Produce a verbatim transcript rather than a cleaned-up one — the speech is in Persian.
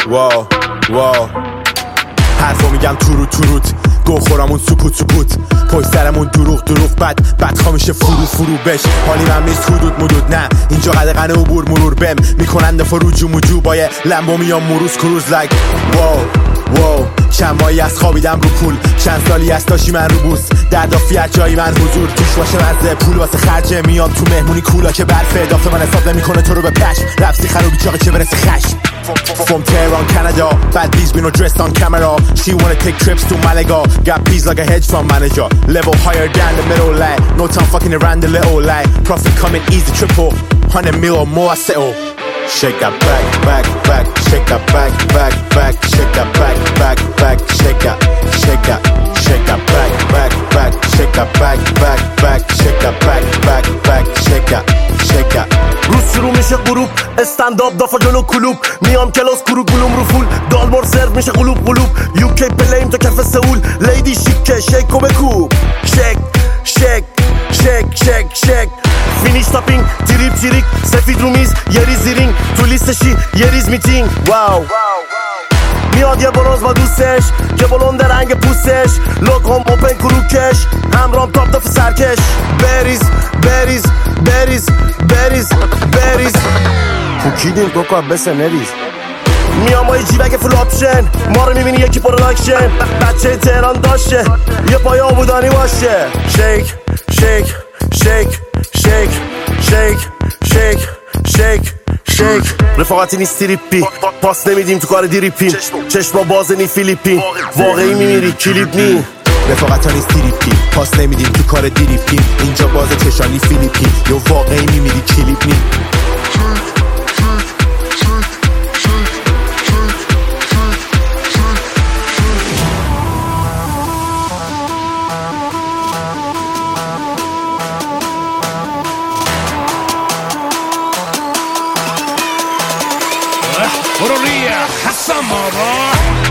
واو واو حرفو میگم تو رو تو روت گو خورمون سپوت سپوت پشت سرمون دروغ دروغ بد بد خوامیشه فرو فرو بش حالی من نیست حدود مدود نه اینجا قدقنه عبور مرور بم میکنن دفا رو جو مجو با یه لمبو میام مروز کروز لگ واو واو چند ماهی از خوابیدم رو پول چند سالی از داشی من رو بوس در دافیت جایی من حضور توش باشه مرزه پول واسه خرجه میام تو مهمونی کولا که برفه اضافه من حساب نمیکنه تو رو به پشم رفتی خروبی چاقه چه برسه خشم From Tehran, Canada, bad bees we no dressed on camera. She wanna take trips to Malaga, got bees like a hedge fund manager. Level higher down the middle line, no time fucking around the little line. Profit coming easy, triple, hundred mil or more I settle. Shake that back, back, back, shake that back, back, back, shake that back, back, back, shake that, shake that, shake that back, back, back, shake that back, back, back, shake that back, back, back, shake that, shake that. روز شروع میشه غروب استنداپ دافا جلو کلوب میام کلاس کرو گلوم رو فول دالمار سرو میشه قلوب قلوب یوکی پلیم تو کف سئول لیدی شیکه شیک و بکوب شیک شیک شیک شیک شیک فینیش تاپینگ تریپ تریک سفید رو میز یه ریز زیرینگ تو لیستشی یه ریز میتینگ واو میاد یه برونز با دوستش که بلند رنگ پوستش لوک هم اوپن کروکش همرام تاپ داف سرکش بریز بریز بریز بریز بریز پوکیدیم کوکا بسه نریز میام با یه جیبک فول آپشن ما رو میبینی یکی پروداکشن بچه تهران داشته یه پای آبودانی باشه شیک شیک شیک شیک شیک شیک شیک شیک رفاقتی نیست تریپی پاس نمیدیم تو کار دیریپیم چشما باز نی فیلیپین واقعی میمیری کلیپ نی رفاقتا نیست تریپی پاس نمیدیم تو کار دیریپیم اینجا باز چشانی فیلیپین یا واقعی میمیری کلیپ نی برو ریا حسن بابا